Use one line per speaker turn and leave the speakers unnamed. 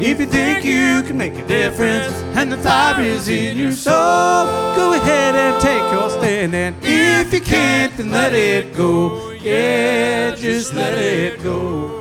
If you think you can make a difference and the fire is in your soul, go ahead and take your stand. And if you can't, then let it go. Yeah, just let it go.